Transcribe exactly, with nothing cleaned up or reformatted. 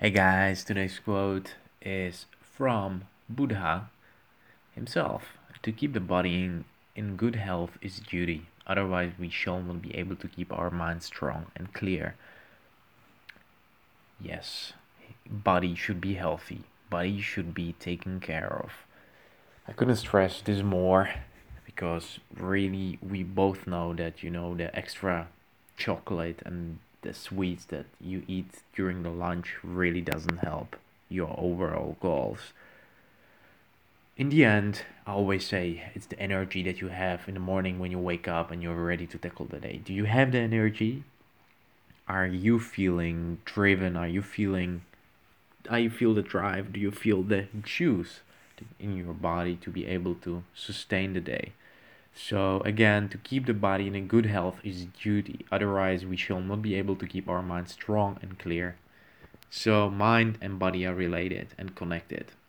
Hey guys, today's quote is from Buddha himself. To keep the body in, in good health is duty, otherwise, we shall not be able to keep our mind strong and clear. Yes, body should be healthy, body should be taken care of. I couldn't stress this more because really, we both know that you know the extra chocolate and the sweets that you eat during the lunch really doesn't help your overall goals. In the end, I always say it's the energy that you have in the morning when you wake up and you're ready to tackle the day. Do you have the energy? Are you feeling driven? Are you feeling Are you feel the drive? Do you feel the juice in your body to be able to sustain the day? So again, to keep the body in a good health is duty. Otherwise, we shall not be able to keep our mind strong and clear. So mind and body are related and connected.